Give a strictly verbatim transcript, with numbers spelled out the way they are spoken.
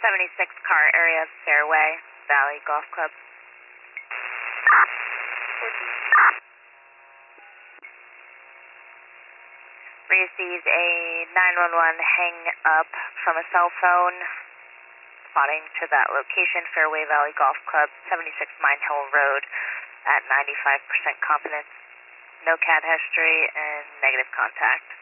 seventy-six car area, Fairway Valley Golf Club. Received a nine one one hang up from a cell phone, spotting to that location, Fairway Valley Golf Club, seventy-six Mine Hill Road at ninety-five percent confidence. No cat history and negative contact.